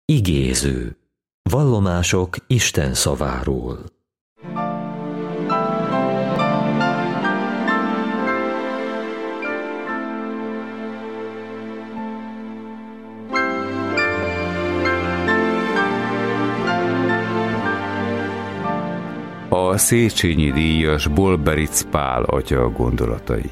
Igéző. Vallomások Isten szaváról. A Széchenyi díjas Bolberic Pál atya gondolatai.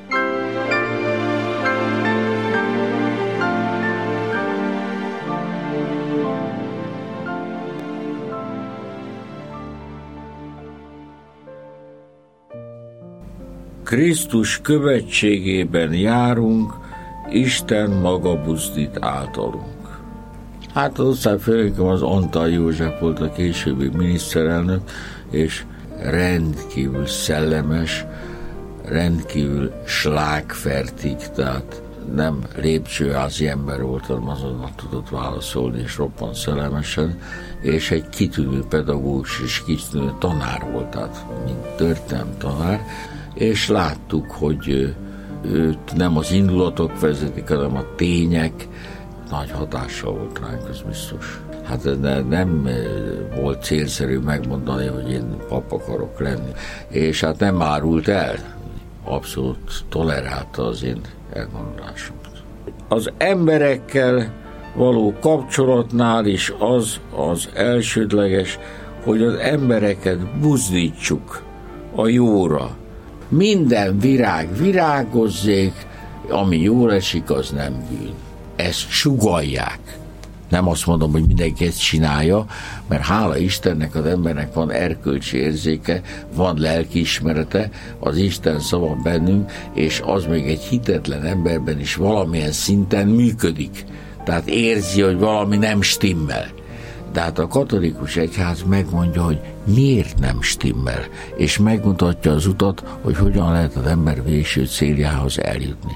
Krisztus követségében járunk, Isten maga buzdít általunk. Hát az osztályfőnököm az Antall József volt, a későbbi miniszterelnök, és rendkívül szellemes, rendkívül slágfertig, tehát nem lépcsőházi ember volt, hanem azonnal tudott válaszolni, és roppant szellemesen, és egy kitűnő pedagógus és kitűnő tanár volt, tehát mint történelemtanár, és láttuk, hogy őt nem az indulatok vezetik, hanem a tények. Nagy hatással volt ránk, az biztos. Hát nem volt célszerű megmondani, hogy én pap akarok lenni. És hát nem árult el. Abszolút tolerálta az én elgondolásomat. Az emberekkel való kapcsolatnál is az elsődleges, hogy az embereket buzdítsuk a jóra. Minden virág virágozzék, ami jól esik, az nem bűn. Ezt sugallják. Nem azt mondom, hogy mindenki ezt csinálja, mert hála Istennek az embernek van erkölcsi érzéke, van lelkiismerete, az Isten szava bennünk, és az még egy hitetlen emberben is valamilyen szinten működik. Tehát érzi, hogy valami nem stimmel. De hát a katolikus egyház megmondja, hogy miért nem stimmel, és megmutatja az utat, hogy hogyan lehet az ember végső céljához eljutni.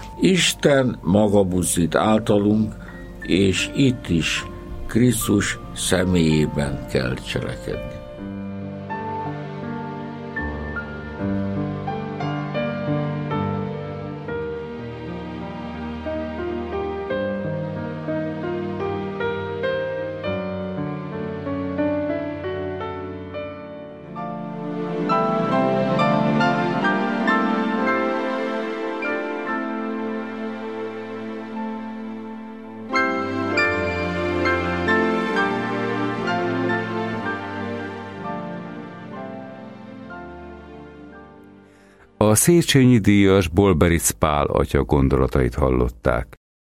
Isten maga buzdít általunk, és itt is Krisztus személyében kell cselekedni. A Széchenyi díjas Bolberic Pál atya gondolatait hallották.